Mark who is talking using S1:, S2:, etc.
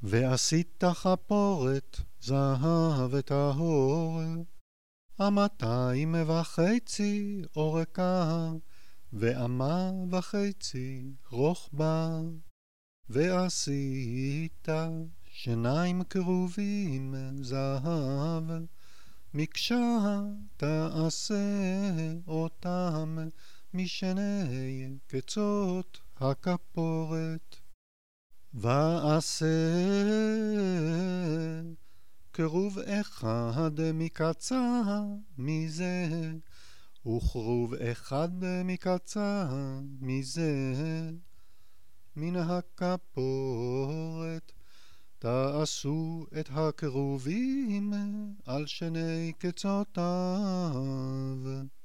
S1: ועשית חפורת זהב טהור, 2.5 אורכה, ו1.5 רוחבה. ועשית 2 כרובים זהב, מקשה תעשה אותם משני קצות הכפורת. ועשה כרוב אחד מקצה מזה, וכרוב אחד מקצה מזה. מן הכפורת תעשו את הכרובים על שני קצותיו.